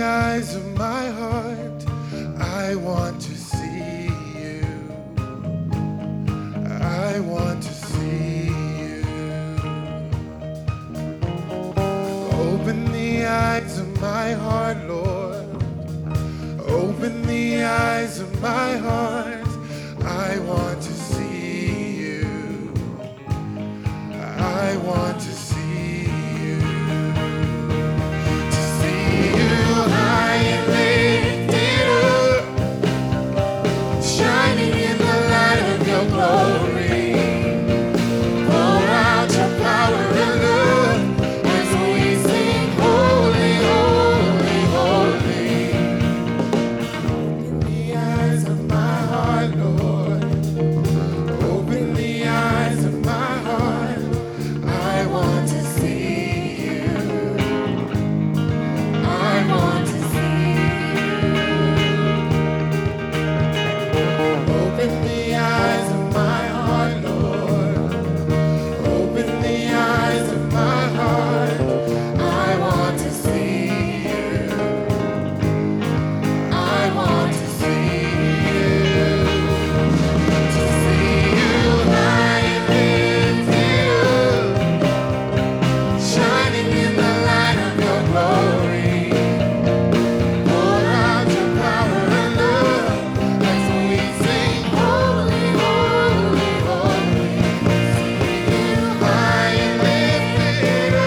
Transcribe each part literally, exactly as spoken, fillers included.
eyes of my heart, I want to see you. I want to see you. Open the eyes of my heart, Lord. Open the eyes of my heart. I want to see you. I want to see you. To see you high and lifted up, shining in the light of your glory. Pour out your power and love as we sing holy, holy, holy. Open the eyes of my heart, Lord. Open the eyes of my heart. I want to see you. I want to see you. Open the eyes of my heart, Lord. Open the eyes of my heart. I want to see you. I want to see you. To see you high and lifted up, shining in the light of your glory. Pour out your power and love as we sing holy, holy, holy. See you high and lifted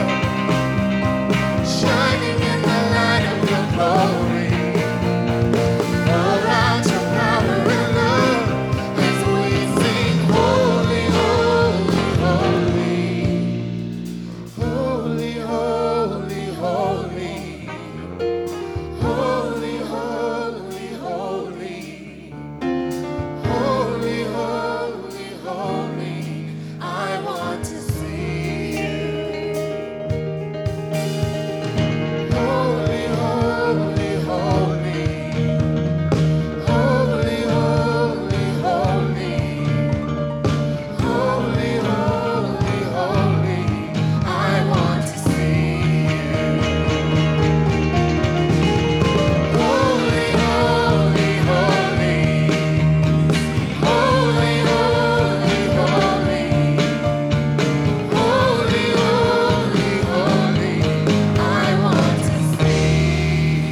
up, shining in the light of your glory. Pour out your power and love as we sing holy, holy, holy. Holy, holy, holy. Holy, holy, holy. Holy, holy, holy. I want to see you. Holy, holy, holy. Holy, holy, holy. Holy, holy, holy. I want to see you. Holy, holy, holy. Holy, holy, holy. Holy, holy, holy. I want to see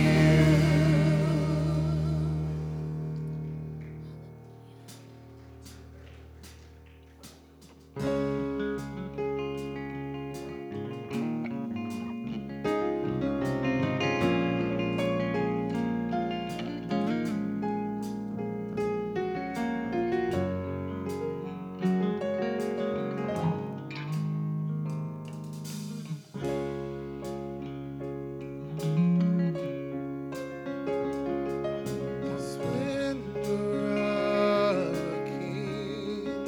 the splendor of a king,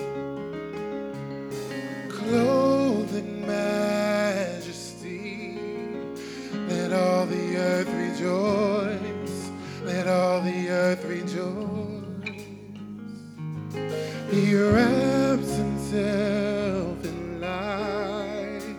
clothed in majesty. Let all the earth rejoice. Let all the earth rejoice. He wraps himself in light,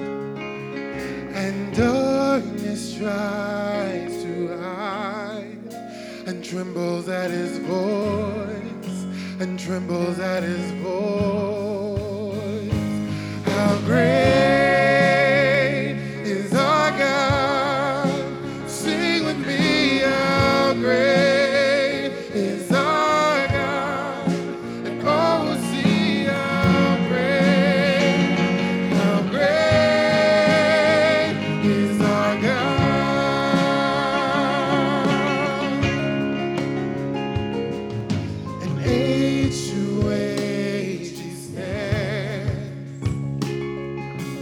and darkness tries to hide, and trembles at his voice, and trembles at his voice. How great is our God? Sing with me, how great is our God? And all will see how great, how great is our God. And age to age he stands,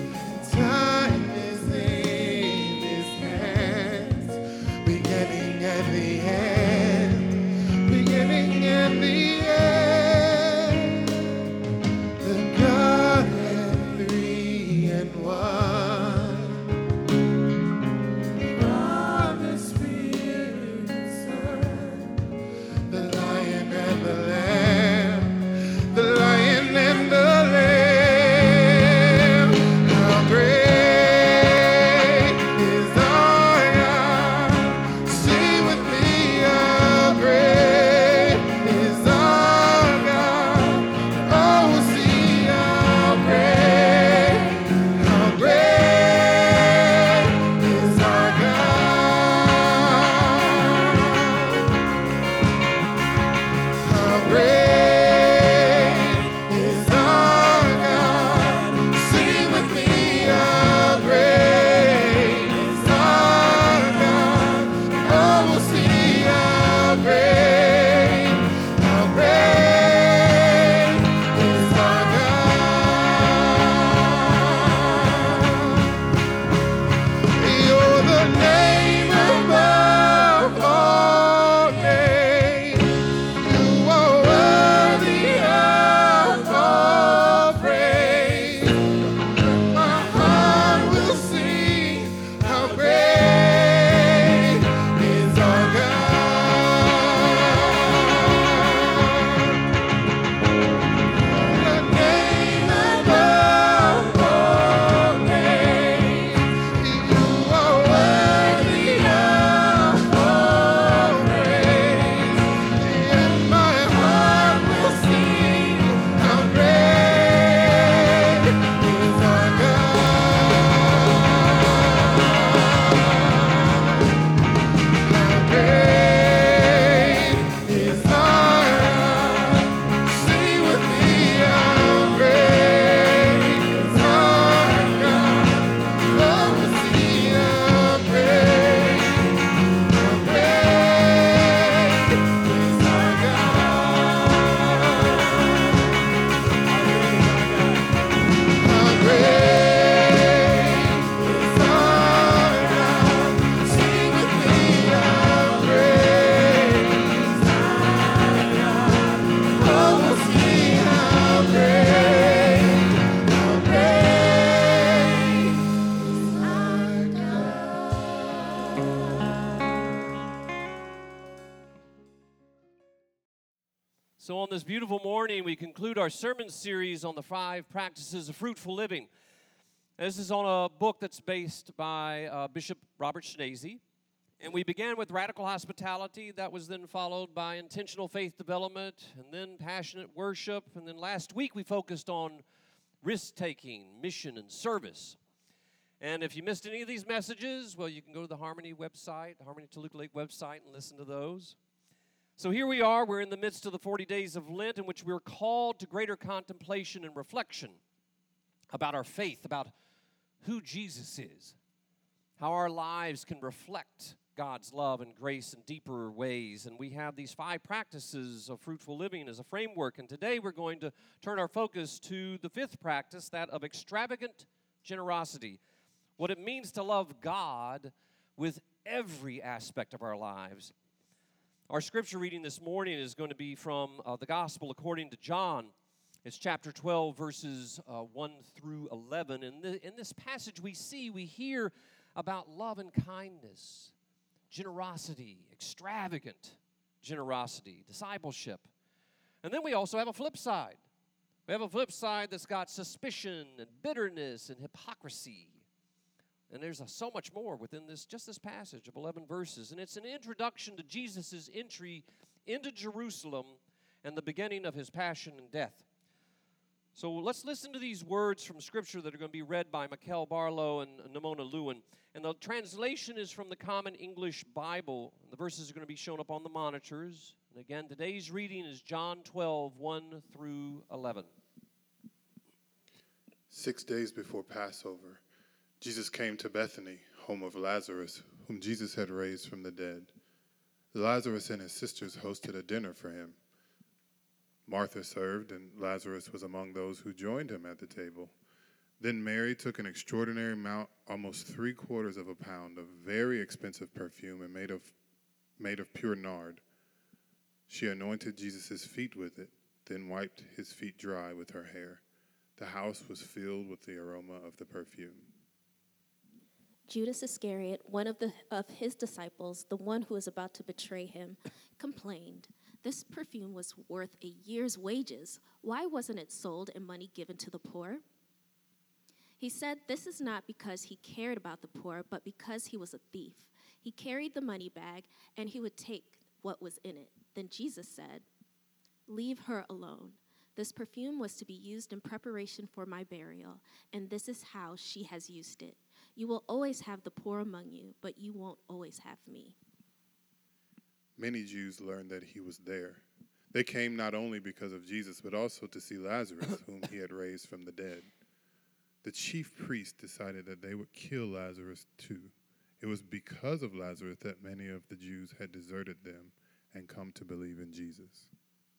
So on this beautiful morning, we conclude our sermon series on the five practices of fruitful living. This is on a book that's based by uh, Bishop Robert Schnase. And we began with radical hospitality. That was then followed by intentional faith development, and then passionate worship. And then last week, we focused on risk-taking, mission, and service. And if you missed any of these messages, well, you can go to the Harmony website, Harmony Toluca Lake website, and listen to those. So here we are, we're in the midst of the forty days of Lent in which we're called to greater contemplation and reflection about our faith, about who Jesus is, how our lives can reflect God's love and grace in deeper ways. And we have these five practices of fruitful living as a framework. And today we're going to turn our focus to the fifth practice, that of extravagant generosity. What it means to love God with every aspect of our lives. Our scripture reading this morning is going to be from uh, the Gospel according to John. It's chapter twelve, verses uh, one through eleven. And the, in this passage we see, we hear about love and kindness, generosity, extravagant generosity, discipleship. And then we also have a flip side. We have a flip side that's got suspicion and bitterness and hypocrisy. And there's a, so much more within this, just this passage of eleven verses. And it's an introduction to Jesus' entry into Jerusalem and the beginning of his passion and death. So let's listen to these words from Scripture that are going to be read by Mikkel Barlow and Nimona Lewin. And the translation is from the Common English Bible. And the verses are going to be shown up on the monitors. And again, today's reading is John twelve, one through eleven. Six days before Passover, Jesus came to Bethany, home of Lazarus, whom Jesus had raised from the dead. Lazarus and his sisters hosted a dinner for him. Martha served, and Lazarus was among those who joined him at the table. Then Mary took an extraordinary amount, almost three quarters of a pound, of very expensive perfume and made of, made of pure nard. She anointed Jesus' feet with it, then wiped his feet dry with her hair. The house was filled with the aroma of the perfume. Judas Iscariot, one of, the, of his disciples, the one who was about to betray him, complained, "This perfume was worth a year's wages. Why wasn't it sold and money given to the poor?" He said this is not because he cared about the poor, but because he was a thief. He carried the money bag, and he would take what was in it. Then Jesus said, "Leave her alone. This perfume was to be used in preparation for my burial, and this is how she has used it. You will always have the poor among you, but you won't always have me." Many Jews learned that he was there. They came not only because of Jesus, but also to see Lazarus, whom he had raised from the dead. The chief priests decided that they would kill Lazarus too. It was because of Lazarus that many of the Jews had deserted them and come to believe in Jesus.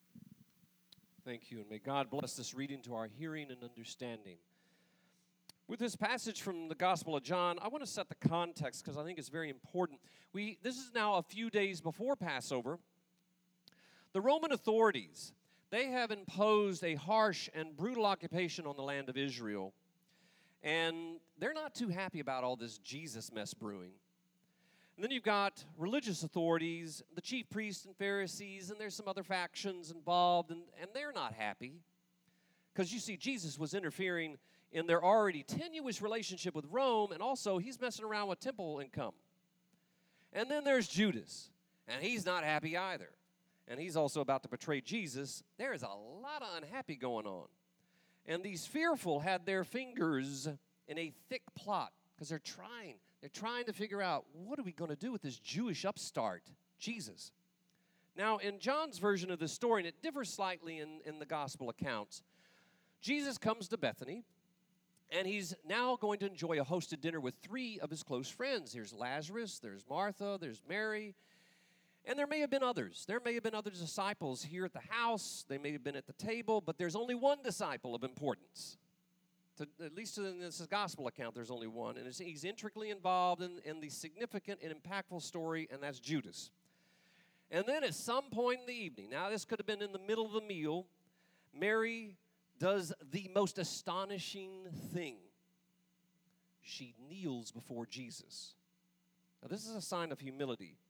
Thank you, and may God bless this reading to our hearing and understanding. With this passage from the Gospel of John, I want to set the context because I think it's very important. We this is now a few days before Passover. The Roman authorities, they have imposed a harsh and brutal occupation on the land of Israel, and they're not too happy about all this Jesus mess brewing. And then you've got religious authorities, the chief priests and Pharisees, and there's some other factions involved, and, and they're not happy. Because you see, Jesus was interfering in their already tenuous relationship with Rome, and also he's messing around with temple income. And then there's Judas, and he's not happy either. And he's also about to betray Jesus. There is a lot of unhappy going on. And these fearful had their fingers in a thick plot, because they're trying. They're trying to figure out, what are we going to do with this Jewish upstart, Jesus? Now, in John's version of this story, and it differs slightly in, in the gospel accounts, Jesus comes to Bethany, and he's now going to enjoy a hosted dinner with three of his close friends. There's Lazarus, there's Martha, there's Mary, and there may have been others. There may have been other disciples here at the house. They may have been at the table, but there's only one disciple of importance. To, at least in this gospel account, there's only one, and he's intricately involved in, in the significant and impactful story, and that's Judas. And then at some point in the evening, now this could have been in the middle of the meal, Mary does the most astonishing thing. She kneels before Jesus. Now this is a sign of humility.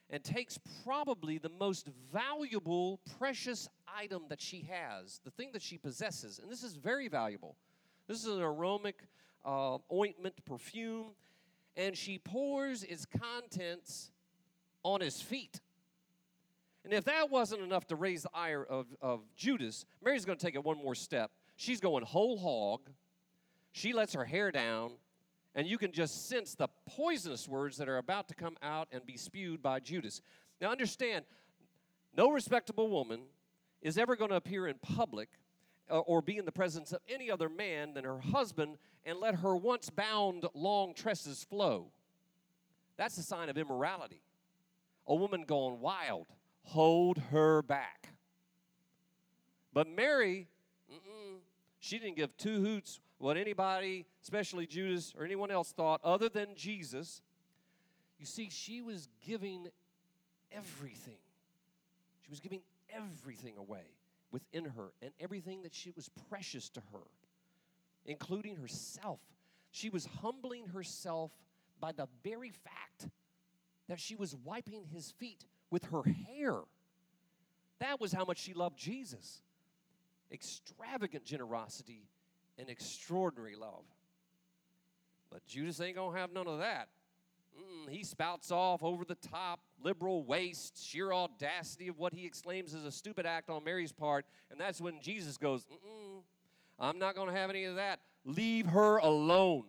and takes probably the most valuable, precious item that she has, the thing that she possesses. And this is very valuable. This is an aromatic uh, ointment, perfume, and she pours its contents on his feet. And if that wasn't enough to raise the ire of, of Judas, Mary's going to take it one more step. She's going whole hog. She lets her hair down, and you can just sense the poisonous words that are about to come out and be spewed by Judas. Now understand, no respectable woman is ever going to appear in public uh, or be in the presence of any other man than her husband and let her once bound long tresses flow. That's a sign of immorality. A woman gone wild. Hold her back. But Mary, mm-mm, she didn't give two hoots what anybody, especially Judas or anyone else, thought other than Jesus. You see, she was giving everything. She was giving everything away within her, and everything that she was precious to her, including herself. She was humbling herself by the very fact that she was wiping his feet with her hair. That was how much she loved Jesus. Extravagant generosity and extraordinary love. But Judas ain't going to have none of that. Mm, he spouts off over the top, liberal waste, sheer audacity of what he exclaims as a stupid act on Mary's part. And that's when Jesus goes, Mm-mm, I'm not going to have any of that. Leave her alone.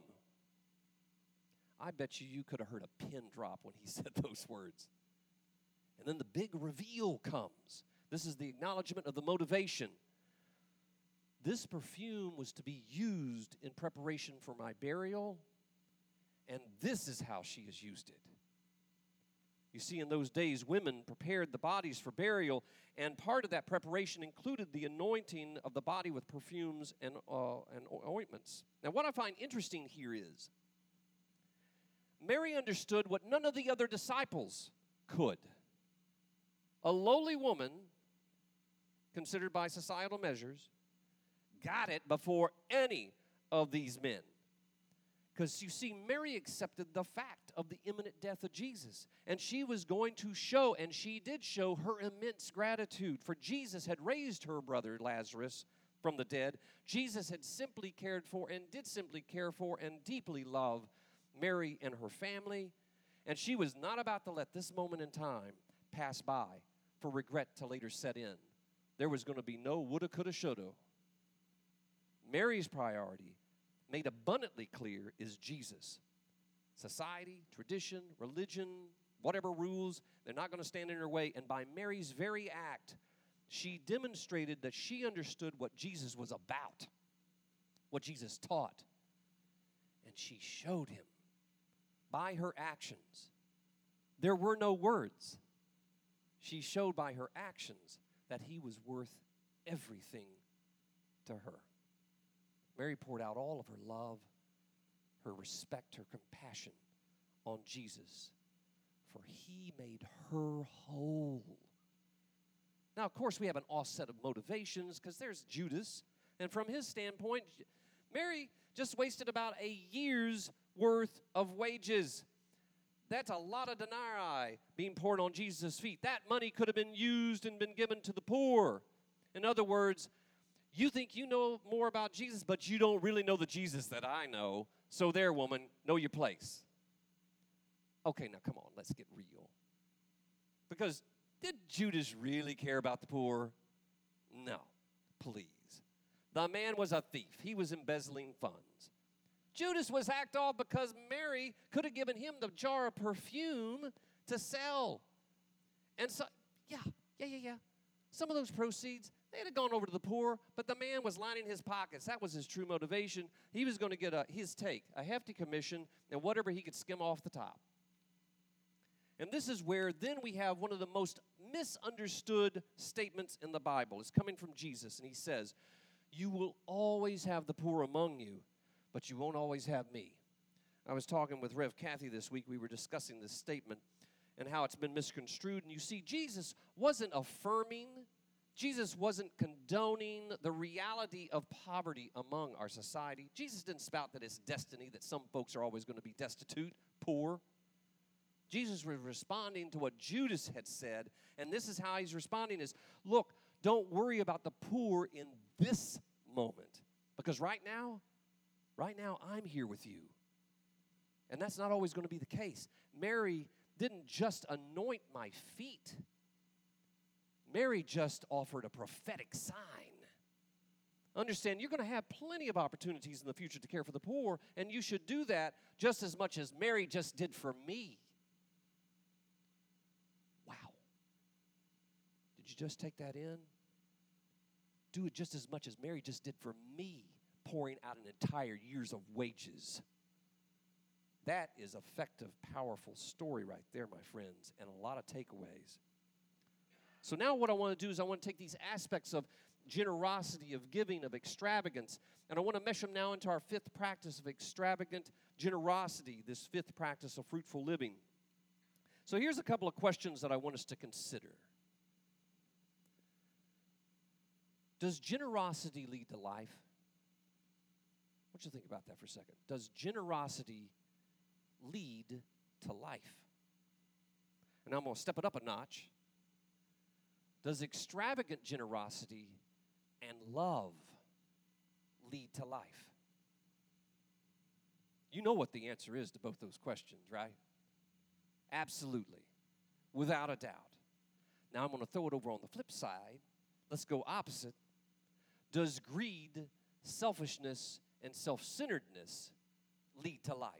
I bet you you could have heard a pin drop when he said those words. And then the big reveal comes. This is the acknowledgement of the motivation. This perfume was to be used in preparation for my burial, and this is how she has used it. You see, in those days, women prepared the bodies for burial, and part of that preparation included the anointing of the body with perfumes and, uh, and ointments. Now, what I find interesting here is Mary understood what none of the other disciples could. A lowly woman, considered by societal measures, got it before any of these men. Because you see, Mary accepted the fact of the imminent death of Jesus. And she was going to show, and she did show, her immense gratitude. For Jesus had raised her brother Lazarus from the dead. Jesus had simply cared for and did simply care for and deeply love Mary and her family. And she was not about to let this moment in time pass by for regret to later set in. There was going to be no woulda, coulda, shoulda. Mary's priority, made abundantly clear, is Jesus. Society, tradition, religion, whatever rules, they're not going to stand in her way. And by Mary's very act, she demonstrated that she understood what Jesus was about, what Jesus taught. And she showed him by her actions. There were no words. She showed by her actions that he was worth everything to her. Mary poured out all of her love, her respect, her compassion on Jesus, for he made her whole. Now, of course, we have an offset of motivations because there's Judas, and from his standpoint, Mary just wasted about a year's worth of wages. That's a lot of denarii being poured on Jesus' feet. That money could have been used and been given to the poor. In other words, you think you know more about Jesus, but you don't really know the Jesus that I know. So there, woman, know your place. Okay, now come on, let's get real. Because did Judas really care about the poor? No, please. The man was a thief. He was embezzling funds. Judas was hacked off because Mary could have given him the jar of perfume to sell. And so, yeah, yeah, yeah, yeah. Some of those proceeds, they'd have gone over to the poor, but the man was lining his pockets. That was his true motivation. He was going to get a, his take, a hefty commission, and whatever he could skim off the top. And this is where then we have one of the most misunderstood statements in the Bible. It's coming from Jesus, and he says, "You will always have the poor among you, but you won't always have me." I was talking with Rev Kathy this week. We were discussing this statement and how it's been misconstrued. And you see, Jesus wasn't affirming, Jesus wasn't condoning the reality of poverty among our society. Jesus didn't spout that it's destiny that some folks are always going to be destitute, poor. Jesus was responding to what Judas had said, and this is how he's responding is, look, don't worry about the poor in this moment, because right now, right now, I'm here with you. And that's not always going to be the case. Mary didn't just anoint my feet. Mary just offered a prophetic sign. Understand, you're going to have plenty of opportunities in the future to care for the poor, and you should do that just as much as Mary just did for me. Wow. Did you just take that in? Do it just as much as Mary just did for me, pouring out an entire year's of wages. That is effective, powerful story right there, my friends, and a lot of takeaways. So now what I want to do is I want to take these aspects of generosity, of giving, of extravagance, and I want to mesh them now into our fifth practice of extravagant generosity, this fifth practice of fruitful living. So here's a couple of questions that I want us to consider. Does generosity lead to life? I want you to think about that for a second. Does generosity lead to life? And I'm going to step it up a notch. Does extravagant generosity and love lead to life? You know what the answer is to both those questions, right? Absolutely. Without a doubt. Now I'm going to throw it over on the flip side. Let's go opposite. Does greed, selfishness, and self-centeredness lead to life?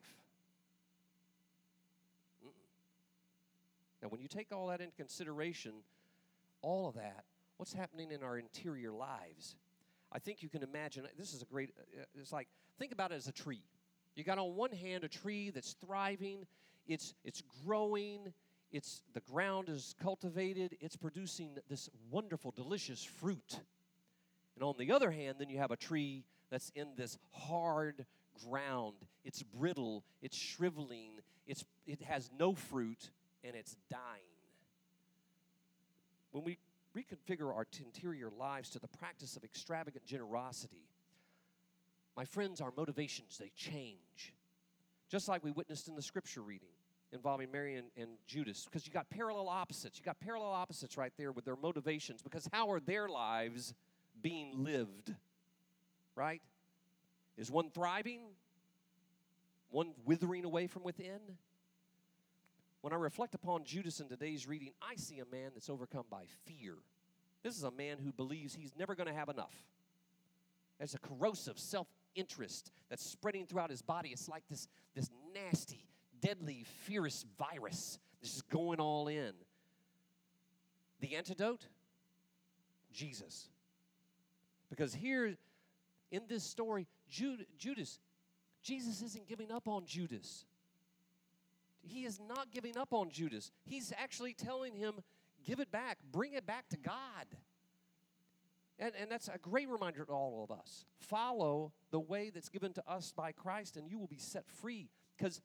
Mm-mm. Now, when you take all that into consideration, all of that, what's happening in our interior lives? I think you can imagine, this is a great, it's like, think about it as a tree. You got on one hand a tree that's thriving, it's it's growing, it's the ground is cultivated, it's producing this wonderful, delicious fruit. And on the other hand, then you have a tree that's in this hard ground. It's brittle, it's shriveling, it's it has no fruit, and it's dying. When we reconfigure our interior lives to the practice of extravagant generosity, my friends, our motivations, they change. Just like we witnessed in the scripture reading involving Mary and, and Judas, because you got parallel opposites. You got parallel opposites right there with their motivations, because how are their lives being lived, right? Is one thriving? One withering away from within? When I reflect upon Judas in today's reading, I see a man that's overcome by fear. This is a man who believes he's never going to have enough. There's a corrosive self-interest that's spreading throughout his body. It's like this, this nasty, deadly, fierce virus that's just going all in. The antidote? Jesus. Because here in this story, Jude, Judas, Jesus isn't giving up on Judas. He is not giving up on Judas. He's actually telling him, give it back. Bring it back to God. And, and that's a great reminder to all of us. Follow the way that's given to us by Christ, and you will be set free. Because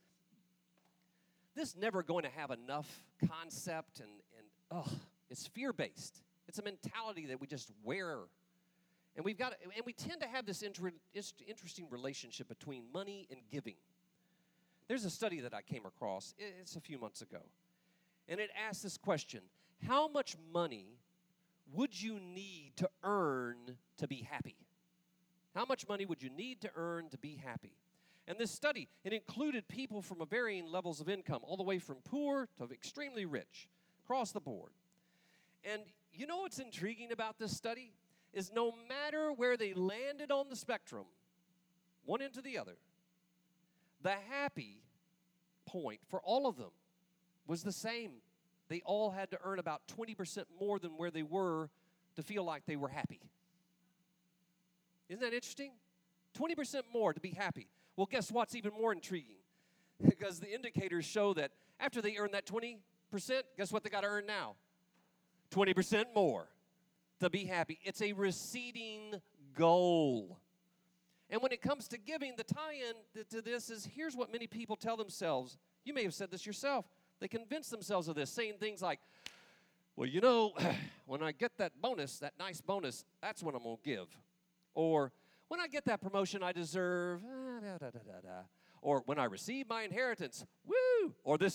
this never going to have enough concept, and, and ugh, it's fear-based. It's a mentality that we just wear. And we've got, and we tend to have this inter, interesting relationship between money and giving. There's a study that I came across, it's a few months ago, and it asked this question: how much money would you need to earn to be happy? How much money would you need to earn to be happy? And this study, it included people from a varying levels of income, all the way from poor to extremely rich, across the board. And you know what's intriguing about this study? Is no matter where they landed on the spectrum, one end to the other, the happy point for all of them was the same. They all had to earn about twenty percent more than where they were to feel like they were happy. Isn't that interesting? twenty percent more to be happy. Well, guess what's even more intriguing? Because the indicators show that after they earn that twenty percent, guess what they got to earn now? twenty percent more to be happy. It's a receding goal. And when it comes to giving, the tie-in to this is, here's what many people tell themselves. You may have said this yourself. They convince themselves of this, saying things like, well, you know, when I get that bonus, that nice bonus, that's when I'm going to give. Or, when I get that promotion I deserve, ah, da, da, da, da, da. Or, when I receive my inheritance, woo! Or this one,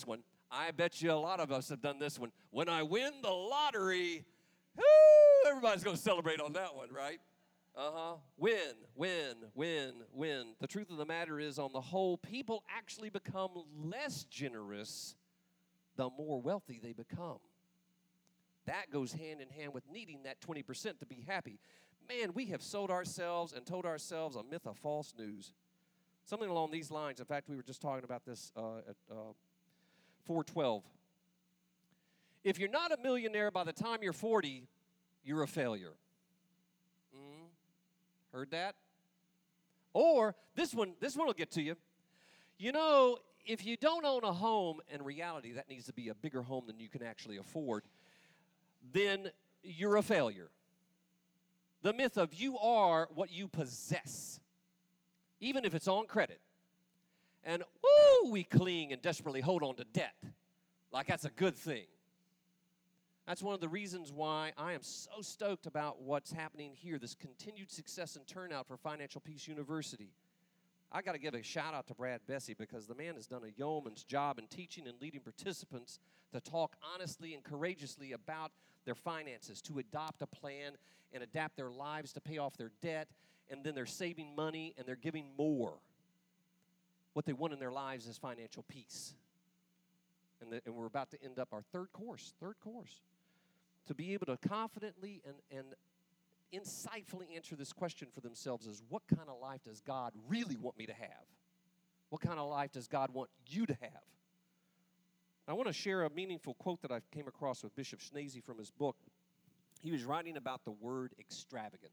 I bet you a lot of us have done this one. When I win the lottery, whoo, everybody's going to celebrate on that one, right? Uh-huh. Win, win, win, win. The truth of the matter is, on the whole, people actually become less generous the more wealthy they become. That goes hand in hand with needing that twenty percent to be happy. Man, we have sold ourselves and told ourselves a myth of false news. Something along these lines. In fact, we were just talking about this uh, at uh, four twelve. If you're not a millionaire by the time you're forty, you're a failure. Mm, heard that? Or this one, this one will get to you. You know, if you don't own a home, in reality, that needs to be a bigger home than you can actually afford, then you're a failure. The myth of you are what you possess, even if it's on credit. And, woo, we cling and desperately hold on to debt like that's a good thing. That's one of the reasons why I am so stoked about what's happening here, this continued success and turnout for Financial Peace University. I got to give a shout out to Brad Bessie because the man has done a yeoman's job in teaching and leading participants to talk honestly and courageously about their finances, to adopt a plan and adapt their lives to pay off their debt, and then they're saving money and they're giving more. What they want in their lives is financial peace. And, the, and we're about to end up our third course, third course, to be able to confidently and, and insightfully answer this question for themselves is, what kind of life does God really want me to have? What kind of life does God want you to have? I want to share a meaningful quote that I came across with Bishop Schnase from his book. He was writing about the word extravagant.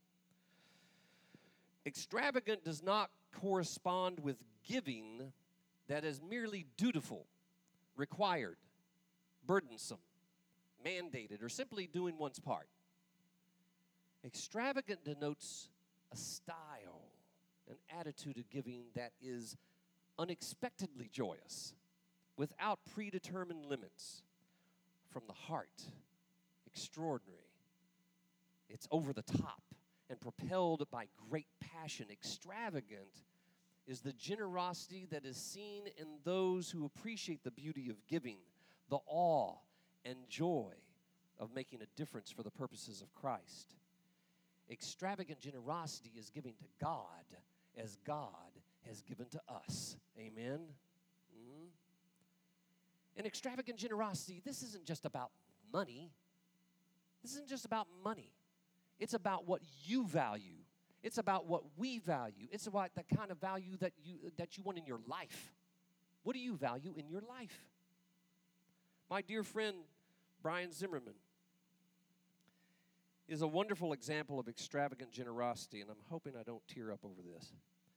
Extravagant does not correspond with giving that is merely dutiful, required, burdensome, mandated, or simply doing one's part. Extravagant denotes a style, an attitude of giving that is unexpectedly joyous, without predetermined limits, from the heart, extraordinary. It's over the top and propelled by great passion. Extravagant is the generosity that is seen in those who appreciate the beauty of giving, the awe and joy of making a difference for the purposes of Christ. Extravagant generosity is giving to God as God has given to us. Amen? Mm-hmm. And extravagant generosity, this isn't just about money. This isn't just about money. It's about what you value. It's about what we value. It's about the kind of value that you that you want in your life. What do you value in your life? My dear friend, Brian Zimmerman, is a wonderful example of extravagant generosity, and I'm hoping I don't tear up over this.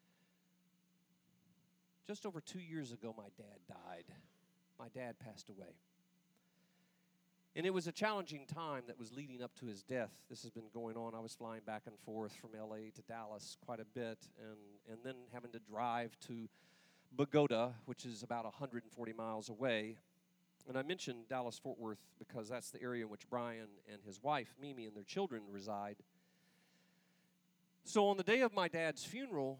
Just over two years ago, my dad died. My dad passed away. And it was a challenging time that was leading up to his death. This has been going on. I was flying back and forth from L A to Dallas quite a bit, and, and then having to drive to Bogota, which is about one hundred forty miles away. And I mentioned Dallas-Fort Worth because that's the area in which Brian and his wife, Mimi, and their children reside. So on the day of my dad's funeral,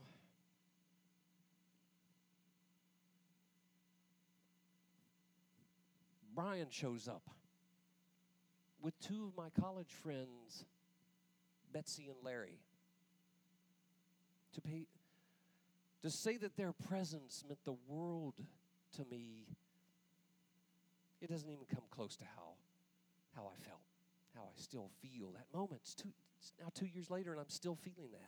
Brian shows up with two of my college friends, Betsy and Larry, to pay, to say that their presence meant the world to me. It doesn't even come close to how, how I felt, how I still feel that moment. It's, two, it's now two years later, and I'm still feeling that.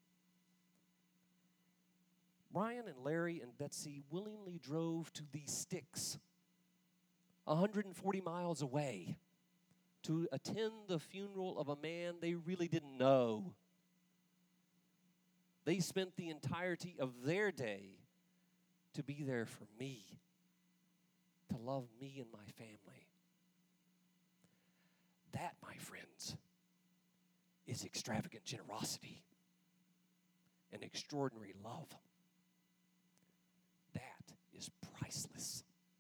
Brian and Larry and Betsy willingly drove to these sticks, one hundred forty miles away, to attend the funeral of a man they really didn't know. They spent the entirety of their day to be there for me, to love me and my family. That, my friends, is extravagant generosity and extraordinary love. That is priceless.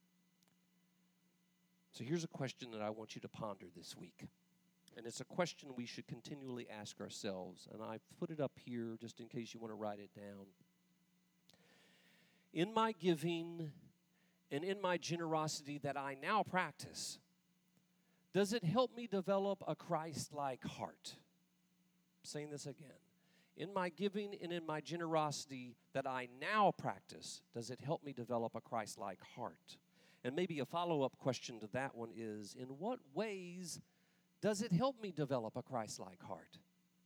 So here's a question that I want you to ponder this week. And it's a question we should continually ask ourselves. And I've put it up here just in case you want to write it down. In my giving and in my generosity that I now practice, does it help me develop a Christ-like heart? I'm saying this again. In my giving and in my generosity that I now practice, does it help me develop a Christ-like heart? And maybe a follow-up question to that one is, in what ways does it help me develop a Christ-like heart?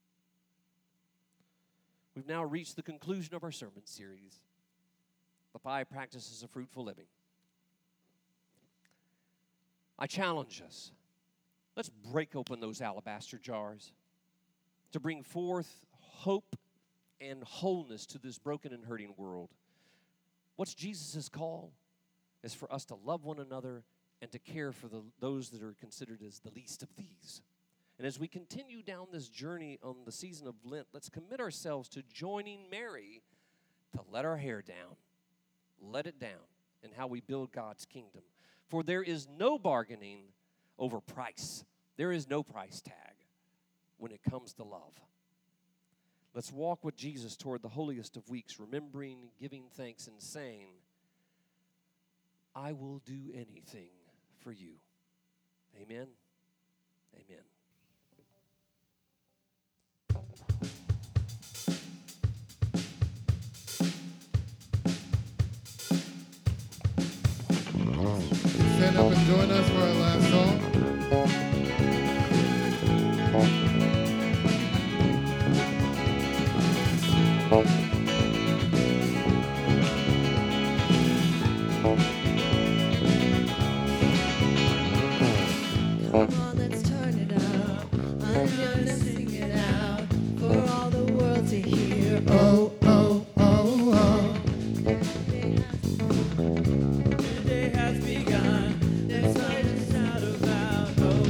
We've now reached the conclusion of our sermon series, The Five Practices of Fruitful Living. I challenge us. Let's break open those alabaster jars to bring forth hope and wholeness to this broken and hurting world. What's Jesus' call? Is for us to love one another and to care for the, those that are considered as the least of these. And as we continue down this journey on the season of Lent, let's commit ourselves to joining Mary to let our hair down, let it down, in how we build God's kingdom. For there is no bargaining over price. There is no price tag when it comes to love. Let's walk with Jesus toward the holiest of weeks, remembering, giving thanks, and saying, I will do anything for you. Amen. Amen. Stand up and join us for our last song. Come on, let's turn it up. I'm gonna sing it out for all the world to hear. Oh, oh, oh, oh. The day has begun. Let's fight and shout about. Oh,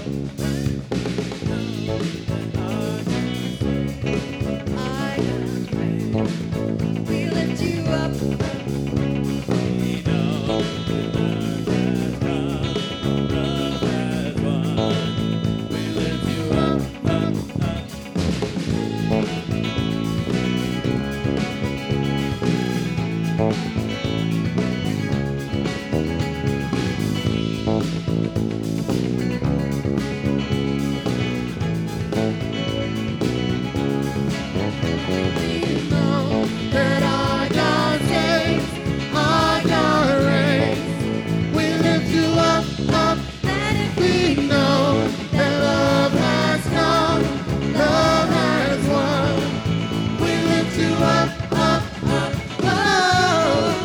oh. I am. We lift you up. We know the Lord has come. Love has won. We lift you up, up, up. We know that our God saves, our God reigns. We lift you up, up. We know that love has come, love has won. We lift you up, up, up, oh.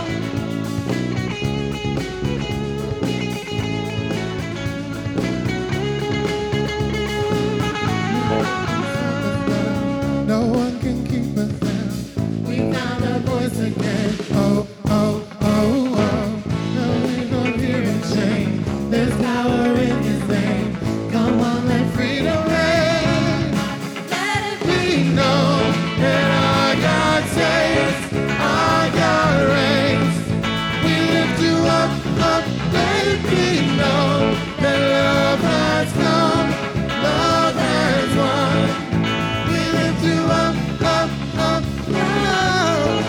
No one can keep us down. We found our voice again. Oh, oh, oh, oh. No, we don't hear it change. There's power in His name. Come on, let freedom reign. Let it be known that our God saves, our God reigns. We lift you up, up. Let it be known that love has come, love has won. We lift you up, up, up, oh.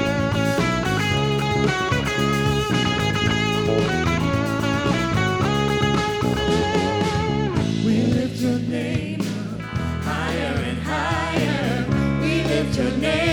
We lift your name up higher and higher. We lift your name